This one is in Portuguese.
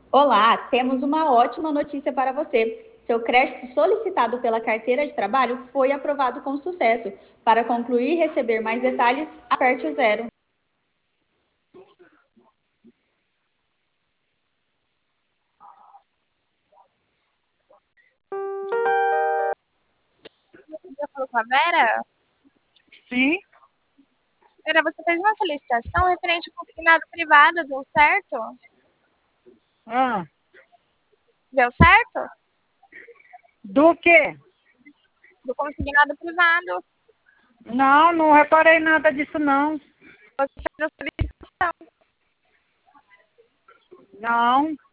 Olá, temos uma ótima notícia para você. Seu crédito solicitado pela carteira de trabalho foi aprovado com sucesso. Para concluir e receber mais detalhes, aperte o zero. Já falou com a Vera? Sim? Vera, você fez uma solicitação referente ao consignado privado, deu certo? Ah, Deu certo? do quê? Do consignado privado. Não, não reparei nada disso não. Você fez a solicitação. Não.